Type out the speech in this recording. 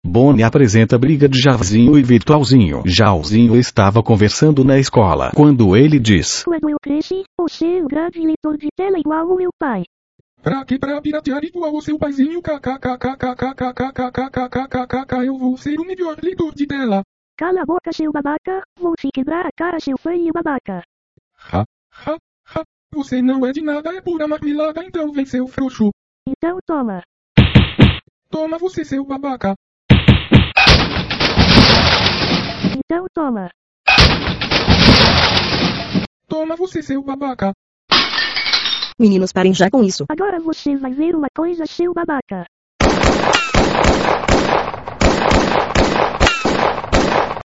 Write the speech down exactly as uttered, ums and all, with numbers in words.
Bonnie apresenta briga de Jairzinho e Virtualzinho. Jairzinho estava conversando na escola, quando ele diz: Quando eu cresci, vou ser um grande leitor de tela igual o meu pai. Pra que pra piratear igual o seu paizinho? Kkkkkkkkkkkkkkkkkkkk, eu vou ser o melhor leitor de tela. Cala a boca, seu babaca, vou te quebrar a cara, seu feio babaca. Ha, ha, ha, você não é de nada, é pura marmelada, então vem seu frouxo. Então toma. Toma você, seu babaca. Então toma. Toma você, seu babaca. Meninos, parem já com isso. Agora você vai ver uma coisa, seu babaca.